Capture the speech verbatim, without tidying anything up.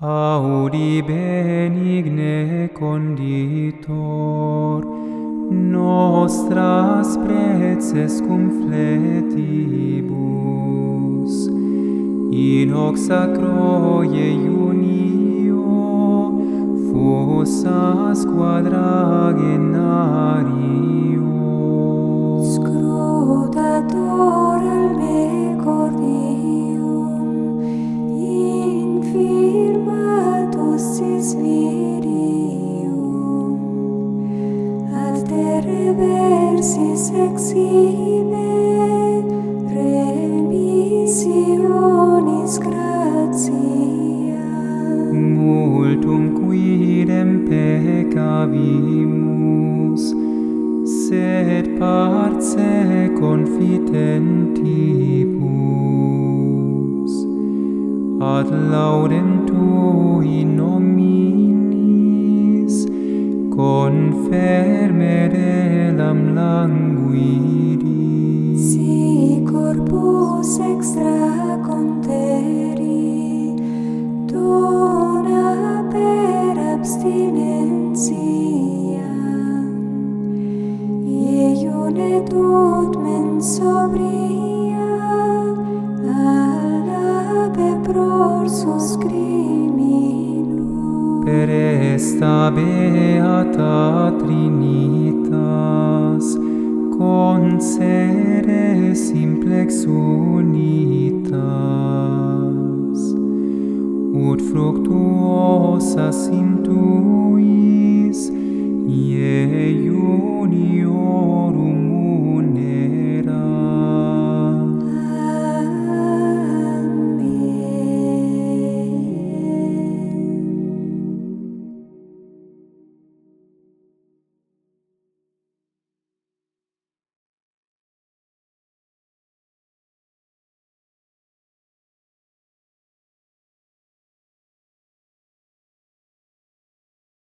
Audi benigne conditor, nostras preces cum fletibus, in hoc sacro iunio fossas quadragenario. Scrutator al me cordium, infirmatus sis virium, altere versis exhibe remissionis gratia. Multum quidem peccavimus, sed parce confitentibus, ad laudem tui nominis, confermere lam languidi. Si corpus extra conteri, dona per abstinentia, iune tot mens sobria, alabe prorsus criminum. Per esta beata Trinitas, concede simplex unitas, ut fructuosas intuis iuniorum munera.